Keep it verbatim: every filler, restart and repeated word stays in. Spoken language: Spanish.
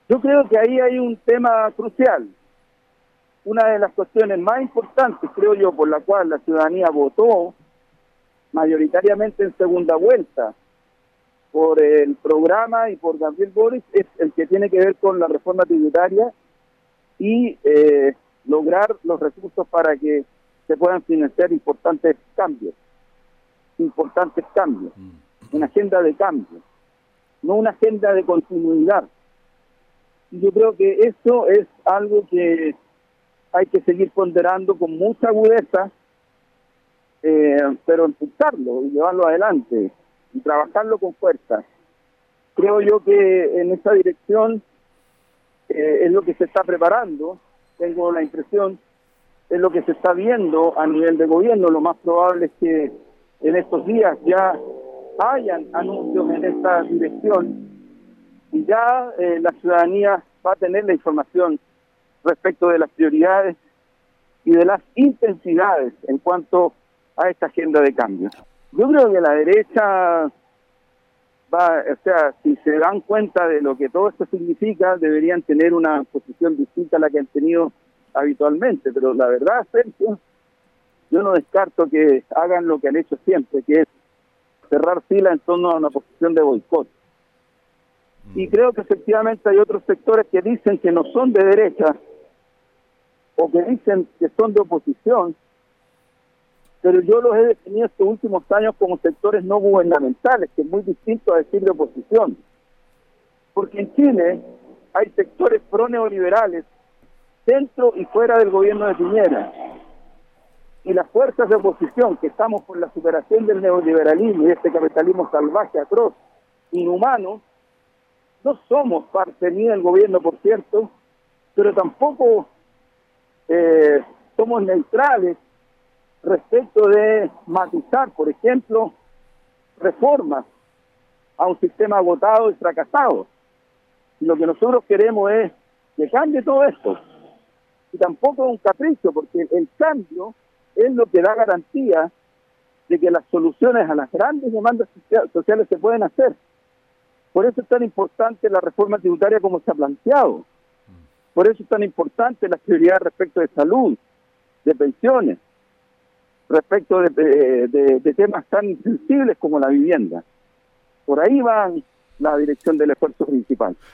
Yo creo que ahí hay un tema crucial. Una de las cuestiones más importantes, creo yo, por la cual la ciudadanía votó mayoritariamente en segunda vuelta por el programa y por Gabriel Boric, es el que tiene que ver con la reforma tributaria y eh, lograr los recursos para que se puedan financiar importantes cambios, importantes cambios, una agenda de cambio, no una agenda de continuidad. Y yo creo que eso es algo que hay que seguir ponderando con mucha agudeza, eh, pero impulsarlo y llevarlo adelante y trabajarlo con fuerza. Creo yo que en esa dirección eh, es lo que se está preparando, tengo la impresión, es lo que se está viendo a nivel de gobierno. Lo más probable es que en estos días ya hayan anuncios en esta dirección y ya eh, la ciudadanía va a tener la información respecto de las prioridades y de las intensidades en cuanto a esta agenda de cambio. Yo creo que la derecha va, o sea, si se dan cuenta de lo que todo esto significa, deberían tener una posición distinta a la que han tenido habitualmente, pero la verdad, Sergio, yo no descarto que hagan lo que han hecho siempre, que es cerrar fila en torno a una posición de boicot. Y creo que efectivamente hay otros sectores que dicen que no son de derecha o que dicen que son de oposición, pero yo los he definido estos últimos años como sectores no gubernamentales, que es muy distinto a decir de oposición. Porque en Chile hay sectores pro-neoliberales dentro y fuera del gobierno de Piñera. Y las fuerzas de oposición, que estamos por la superación del neoliberalismo y de este capitalismo salvaje, atroz, inhumano, no somos parte ni del gobierno, por cierto, pero tampoco eh, somos neutrales respecto de matizar, por ejemplo, reformas a un sistema agotado y fracasado. Y lo que nosotros queremos es que cambie todo esto. Y tampoco es un capricho, porque el cambio es lo que da garantía de que las soluciones a las grandes demandas sociales se pueden hacer. Por eso es tan importante la reforma tributaria como se ha planteado. Por eso es tan importante la prioridad respecto de salud, de pensiones, respecto de, de, de, de temas tan sensibles como la vivienda. Por ahí va la dirección del esfuerzo principal.